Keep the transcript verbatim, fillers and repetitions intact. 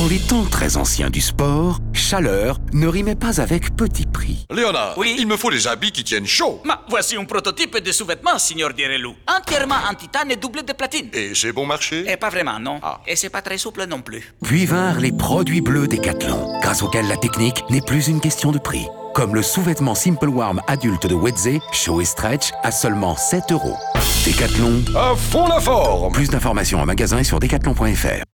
Dans les temps très anciens du sport, chaleur ne rimait pas avec petit prix. Léonard, Oui? il me faut des habits qui tiennent chaud. Ma, voici un prototype de sous-vêtements, signor Direlou. Entièrement en titane et doublé de platine. Et c'est bon marché? Et pas vraiment, non. Ah. Et c'est pas très souple non plus. Puis vinrent les produits bleus Décathlon, grâce auxquels la technique n'est plus une question de prix. Comme le sous-vêtement Simple Warm adulte de Wedze, chaud et stretch, à seulement sept euros. Décathlon, À fond la forme! plus d'informations en magasin et sur décathlon point f r.